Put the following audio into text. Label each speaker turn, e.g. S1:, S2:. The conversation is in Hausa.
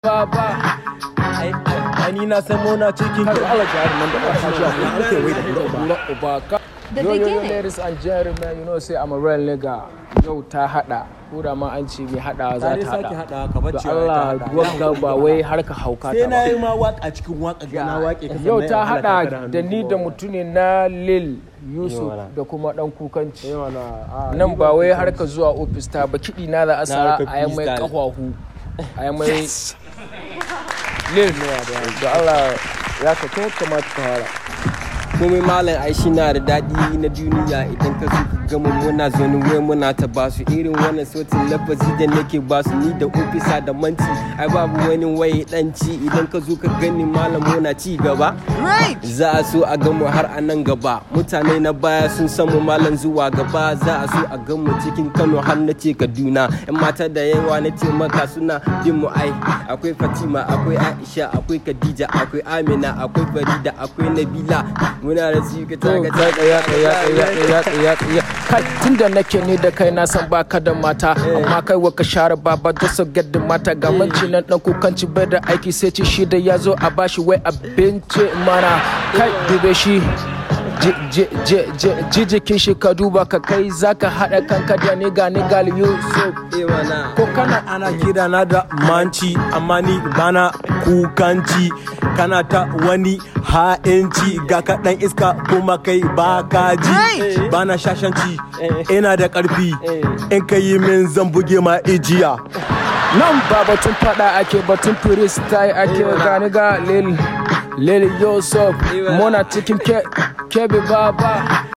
S1: Baba,
S2: ni na san mona cikin
S1: kai Allah ya nan da aka ji
S2: an kai wai da
S1: uba.
S3: The
S1: Yo,
S3: beginning.
S1: ladies and gentlemen, you know say I'm a real nigga. Yau ta hada, ko da ma an ce mai hada za ta
S2: sake
S1: hada.
S2: hada ka bacci
S1: Da Allah wanda ba wai har ka hauka
S2: sai
S1: ta
S2: na
S1: ba.
S2: yi ma waka cikin waka na waƙe ka
S1: Yau ta hada da ni da mutune na Lil Yusuf da kuma dan kukanci. Nan ba wai har ka zuwa office ta ba kiɗi na za a sa a yi mai kahwahu. A yi mai Lil da Allah ya ka kai kamata ka fara.
S4: komai malam ai shi na da daɗi na duniya idan ka zo ka gama muna zoni wai muna ta basu irin wannan sautin lafazi da nake basu ni da ofisa da manti ai babu wani waye danci idan ka zo ka gani malam muna ci gaba za a so a gamu har a nan gaba mutane na baya sun san mu malam zuwa gaba za a so a gamu cikin Kano har na ce Kaduna yan mata da yawa na ce maka suna bin mu ai akwai Fatima akwai Aisha akwai Khadija akwai Amina akwai Farida akwai Nabila muna da su ka
S1: kai tunda nake ni da kai na san baka da mata amma kai wa ka share baba da su gadda mata ga manci nan dan kukanci bai da aiki sai ci shi da yazo a bashi wai abinci mana kai dube shi jijikin shi ka duba ka kai zaka hada kanka da ni ga Yusuf
S4: ko
S2: kana ana kira na da manci amma ni bana kukanci kana ta wani ha'inci ga kaɗan iska kuma kai ba ka ji bana shashanci ina da ƙarfi in ka yi min zan buge ma ijiya
S1: nan ba batun fada ake batun freestyle ake gani ga Lil Yusuf muna cikin kebe baba